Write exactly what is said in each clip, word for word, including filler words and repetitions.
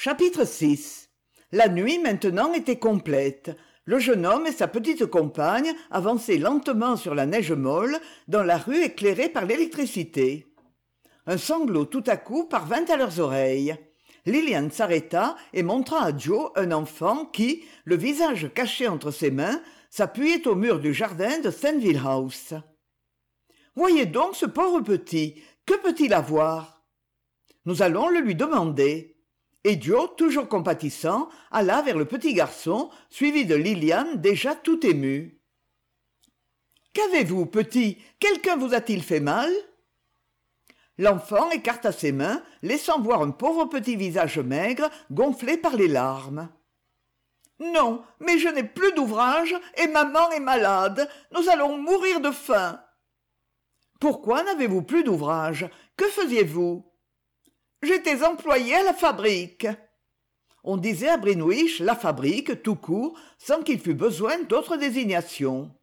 Chapitre six. La nuit maintenant était complète. Le jeune homme et sa petite compagne avançaient lentement sur la neige molle dans la rue éclairée par l'électricité. Un sanglot tout à coup parvint à leurs oreilles. Lilian s'arrêta et montra à Joe un enfant qui, le visage caché entre ses mains, s'appuyait au mur du jardin de Stanville House. « Voyez donc ce pauvre petit, que peut-il avoir ?» « Nous allons le lui demander. » Et Joe, toujours compatissant, alla vers le petit garçon, suivi de Lilian déjà tout émue. « Qu'avez-vous, petit ? Quelqu'un vous a-t-il fait mal ?» L'enfant écarta ses mains, laissant voir un pauvre petit visage maigre, gonflé par les larmes. « Non, mais je n'ai plus d'ouvrage et maman est malade. Nous allons mourir de faim. »« Pourquoi n'avez-vous plus d'ouvrage ? Que faisiez-vous ?»« J'étais employé à la fabrique. » On disait à Greenwich la fabrique, tout court, sans qu'il fût besoin d'autre désignation.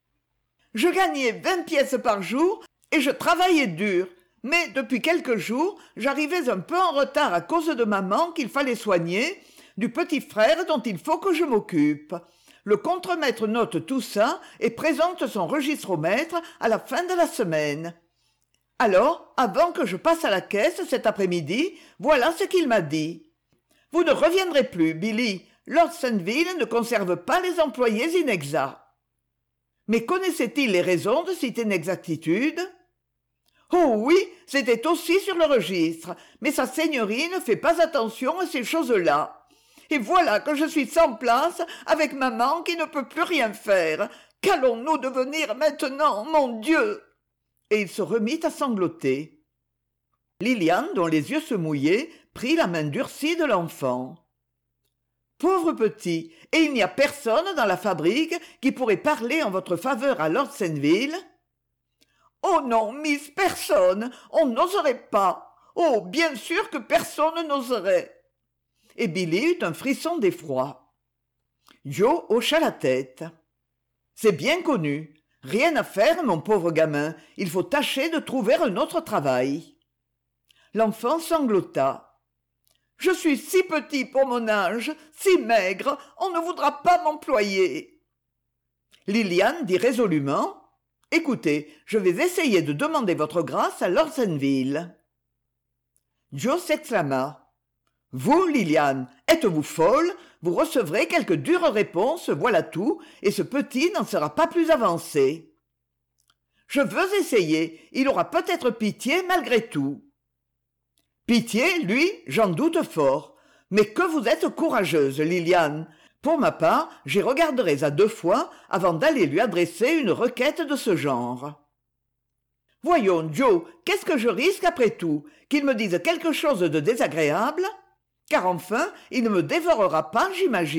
« Je gagnais vingt pièces par jour et je travaillais dur. Mais depuis quelques jours, j'arrivais un peu en retard à cause de maman qu'il fallait soigner, du petit frère dont il faut que je m'occupe. Le contremaître note tout ça et présente son registre au maître à la fin de la semaine. Alors, avant que je passe à la caisse cet après-midi, voilà ce qu'il m'a dit. Vous ne reviendrez plus, Billy. Lord Stanville ne conserve pas les employés inexacts. Mais connaissait-il les raisons de cette inexactitude ? Oh oui, c'était aussi sur le registre, mais sa seigneurie ne fait pas attention à ces choses-là. Et voilà que je suis sans place avec maman qui ne peut plus rien faire. Qu'allons-nous devenir maintenant, mon Dieu ?» Et il se remit à sangloter. Lilian, dont les yeux se mouillaient, prit la main durcie de l'enfant. « Pauvre petit, et il n'y a personne dans la fabrique qui pourrait parler en votre faveur à Lord Stanville ?»« Oh non, miss, personne. On n'oserait pas. Oh, bien sûr que personne n'oserait. » Et Billy eut un frisson d'effroi. Joe hocha la tête. « C'est bien connu. Rien à faire, mon pauvre gamin. Il faut tâcher de trouver un autre travail. » L'enfant sanglota. « Je suis si petit pour mon âge, si maigre, on ne voudra pas m'employer. » Lilian dit résolument. « Écoutez, je vais essayer de demander votre grâce à Lord Stanville. » Joe s'exclama. « Vous, Lilian, êtes-vous folle ? Vous recevrez quelques dures réponses, voilà tout, et ce petit n'en sera pas plus avancé. »« Je veux essayer, il aura peut-être pitié malgré tout. »« Pitié, lui, j'en doute fort. Mais que vous êtes courageuse, Lilian. Pour ma part, j'y regarderai à deux fois avant d'aller lui adresser une requête de ce genre. » « Voyons, Joe, qu'est-ce que je risque après tout ? Qu'il me dise quelque chose de désagréable ? Car enfin, il ne me dévorera pas, j'imagine. »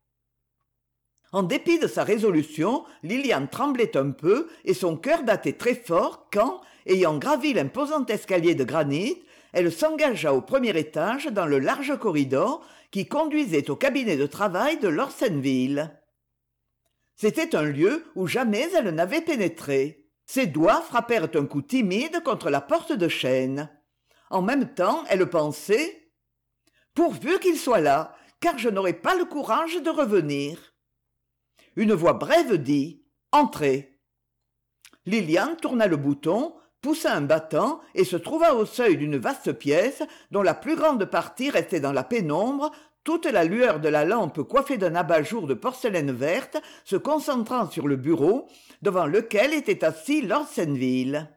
En dépit de sa résolution, Lilian tremblait un peu et son cœur battait très fort quand, ayant gravi l'imposant escalier de granit, elle s'engagea au premier étage dans le large corridor qui conduisait au cabinet de travail de Lord Stanville. C'était un lieu où jamais elle n'avait pénétré. Ses doigts frappèrent un coup timide contre la porte de chêne. En même temps, elle pensait « Pourvu qu'il soit là, car je n'aurai pas le courage de revenir. » Une voix brève dit « Entrez !» Lilian tourna le bouton, poussa un battant et se trouva au seuil d'une vaste pièce dont la plus grande partie restait dans la pénombre, toute la lueur de la lampe coiffée d'un abat-jour de porcelaine verte se concentrant sur le bureau devant lequel était assis Lord Stanville.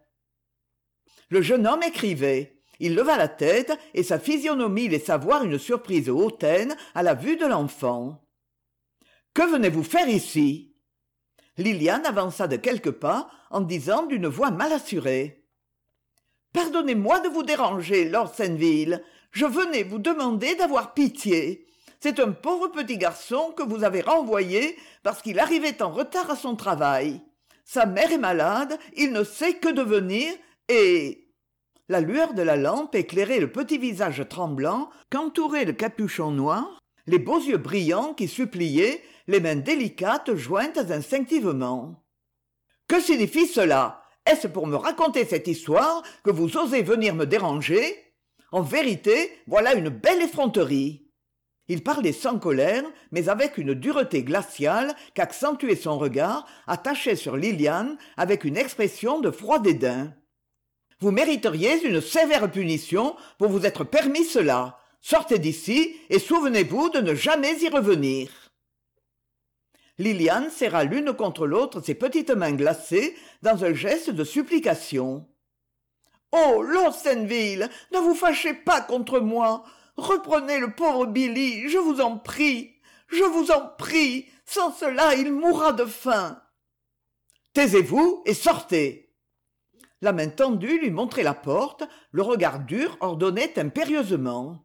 Le jeune homme écrivait. Il leva la tête et sa physionomie laissa voir une surprise hautaine à la vue de l'enfant. « Que venez-vous faire ici ?» Lilian avança de quelques pas en disant d'une voix mal assurée. « Pardonnez-moi de vous déranger, Lord Stanville. Je venais vous demander d'avoir pitié. C'est un pauvre petit garçon que vous avez renvoyé parce qu'il arrivait en retard à son travail. Sa mère est malade, il ne sait que devenir et... » La lueur de la lampe éclairait le petit visage tremblant qu'entourait le capuchon noir, les beaux yeux brillants qui suppliaient, les mains délicates jointes instinctivement. « Que signifie cela ? Est-ce pour me raconter cette histoire que vous osez venir me déranger ? En vérité, voilà une belle effronterie. Il parlait sans colère, mais avec une dureté glaciale qu'accentuait son regard, attaché sur Lilian avec une expression de froid dédain. « Vous mériteriez une sévère punition pour vous être permis cela. Sortez d'ici et souvenez-vous de ne jamais y revenir. » Lilian serra l'une contre l'autre ses petites mains glacées dans un geste de supplication. « Oh, Lord Sainville, ne vous fâchez pas contre moi. Reprenez le pauvre Billy, je vous en prie. Je vous en prie. Sans cela, il mourra de faim. »« Taisez-vous et sortez. » La main tendue lui montrait la porte, le regard dur ordonnait impérieusement.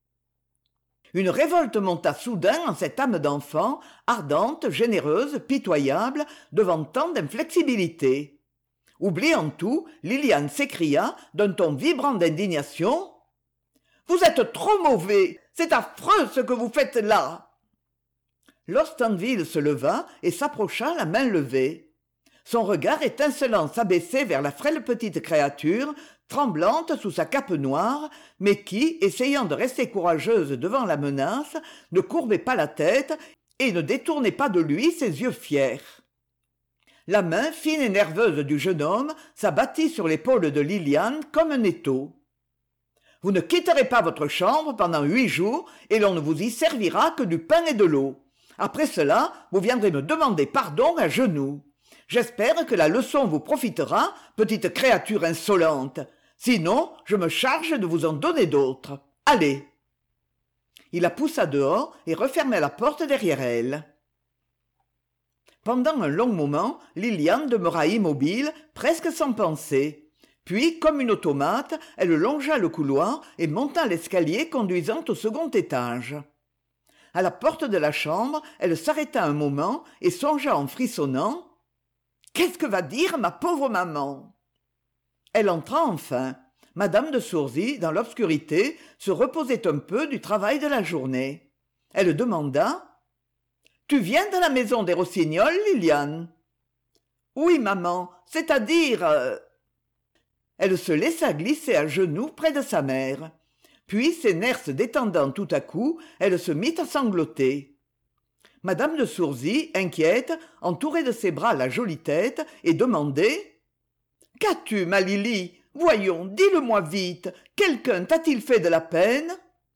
Une révolte monta soudain en cette âme d'enfant, ardente, généreuse, pitoyable, devant tant d'inflexibilité. Oubliant tout, Lilian s'écria, d'un ton vibrant d'indignation. « Vous êtes trop mauvais, c'est affreux ce que vous faites là !» Lord Stanville se leva et s'approcha la main levée. Son regard étincelant s'abaissait vers la frêle petite créature, tremblante sous sa cape noire, mais qui, essayant de rester courageuse devant la menace, ne courbait pas la tête et ne détournait pas de lui ses yeux fiers. La main fine et nerveuse du jeune homme s'abattit sur l'épaule de Lilian comme un étau. « Vous ne quitterez pas votre chambre pendant huit jours et l'on ne vous y servira que du pain et de l'eau. Après cela, vous viendrez me demander pardon à genoux. J'espère que la leçon vous profitera, petite créature insolente. Sinon, je me charge de vous en donner d'autres. Allez !» Il la poussa dehors et referma la porte derrière elle. Pendant un long moment, Lilian demeura immobile, presque sans penser. Puis, comme une automate, elle longea le couloir et monta l'escalier conduisant au second étage. À la porte de la chambre, elle s'arrêta un moment et songea en frissonnant. « Qu'est-ce que va dire ma pauvre maman ?» Elle entra enfin. Madame de Soursy, dans l'obscurité, se reposait un peu du travail de la journée. Elle demanda. « Tu viens de la maison des Rossignols, Lilian ?»« Oui, maman, c'est-à-dire... Euh... » Elle se laissa glisser à genoux près de sa mère. Puis, ses nerfs se détendant tout à coup, elle se mit à sangloter. Madame de Soursy, inquiète, entourait de ses bras la jolie tête et demandait. « Qu'as-tu, ma Lily ? Voyons, dis-le-moi vite. Quelqu'un t'a-t-il fait de la peine ?»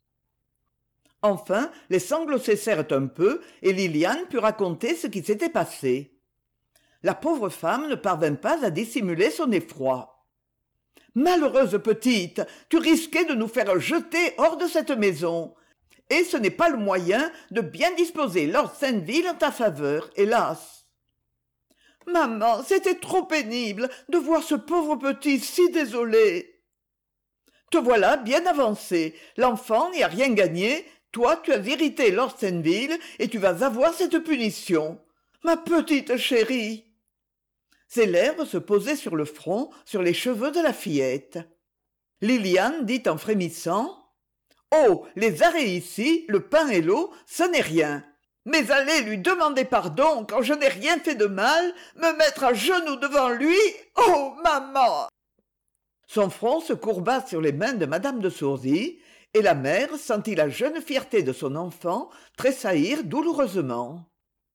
Enfin, les sanglots cessèrent un peu et Lilian put raconter ce qui s'était passé. La pauvre femme ne parvint pas à dissimuler son effroi. « Malheureuse petite, tu risquais de nous faire jeter hors de cette maison. Et ce n'est pas le moyen de bien disposer Lord Sainville en ta faveur, hélas. »« Maman, c'était trop pénible de voir ce pauvre petit si désolé. »« Te voilà bien avancé. L'enfant n'y a rien gagné. Toi, tu as irrité Lord Sainville et tu vas avoir cette punition. Ma petite chérie. » Ses lèvres se posaient sur le front, sur les cheveux de la fillette. Lilian dit en frémissant. Oh, les arrêts ici, le pain et l'eau, ce n'est rien. Mais aller lui demander pardon quand je n'ai rien fait de mal, me mettre à genoux devant lui, oh, maman !» Son front se courba sur les mains de madame de Soursy, et la mère sentit la jeune fierté de son enfant tressaillir douloureusement.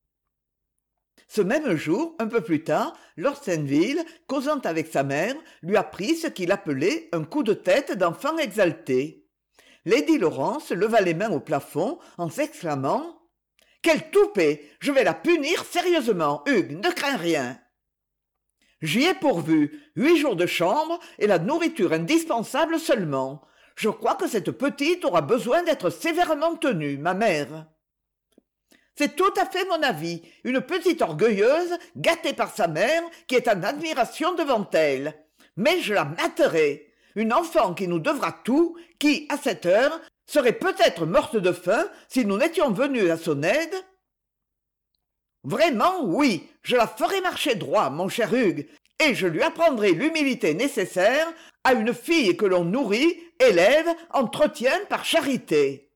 Ce même jour, un peu plus tard, Lord Sainville, causant avec sa mère, lui apprit ce qu'il appelait un coup de tête d'enfant exalté. Lady Laurence leva les mains au plafond en s'exclamant « Quelle toupet ! Je vais la punir sérieusement, Hugues, ne crains rien !» J'y ai pourvu, huit jours de chambre et la nourriture indispensable seulement. Je crois que cette petite aura besoin d'être sévèrement tenue, ma mère. C'est tout à fait mon avis, une petite orgueilleuse, gâtée par sa mère, qui est en admiration devant elle. Mais je la materai. Une enfant qui nous devra tout, qui, à cette heure, serait peut-être morte de faim si nous n'étions venus à son aide. Vraiment, oui, je la ferai marcher droit, mon cher Hugues, et je lui apprendrai l'humilité nécessaire à une fille que l'on nourrit, élève, entretient par charité.